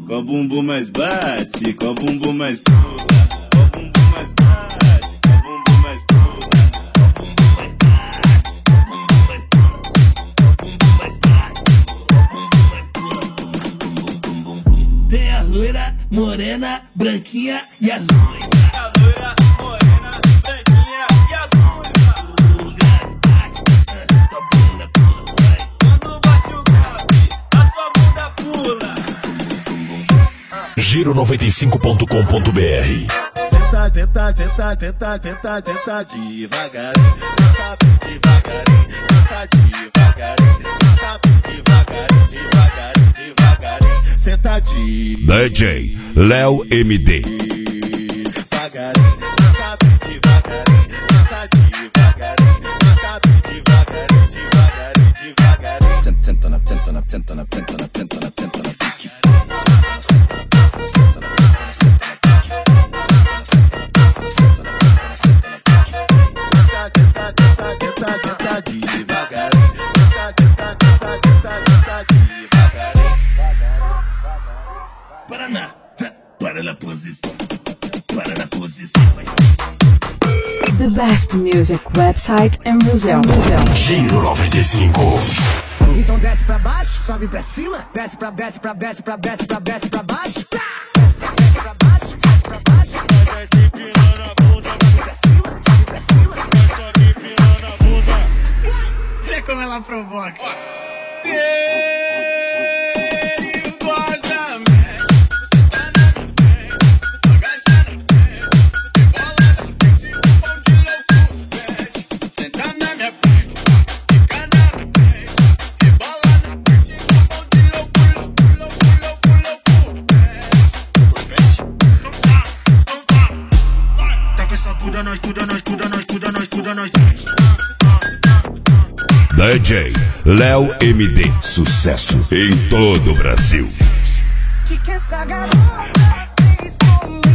Com o bumbum mais bate, com o bumbum mais pula. Com o bumbum mais bate, com o bumbum mais pula. Com o bumbum mais bate, com o bumbum mais pula. Com o bumbum mais bate, com o bumbum mais pula. Bum, bum, bum. Tem a loira, morena, branquinha e a loira. A loira, morena, branquinha e as ruivas. O grave bate, tua bunda pula, vai. Quando bate o grave, a sua bunda pula. Giro95.com.br. Tenta, tenta, tenta, tenta, tenta, tenta devagarinho. Senta devagarinho, senta devagarinho. Senta devagarinho, devagarinho, devagarinho. Senta DJ Léo MD. devagarinho. Senta devagarinho, senta devagarinho. Senta devagarinho, devagarinho, devagarinho. Senta na, senta na, senta na, senta na, senta na, senta na pique. Paraná, para na posição, para na posição, vai. The best music website in Brazil. Giro 95. Então desce pra baixo, sobe pra cima, desce pra baixo, desce pra baixo, desce pra baixo, desce pra baixo. Vai se empinando a bunda, Pra cima, pra cima. vai só me empinando a bunda. Olha como ela provoca. DJ Léo MD. Sucesso em todo o Brasil. Que essa garota fez comigo?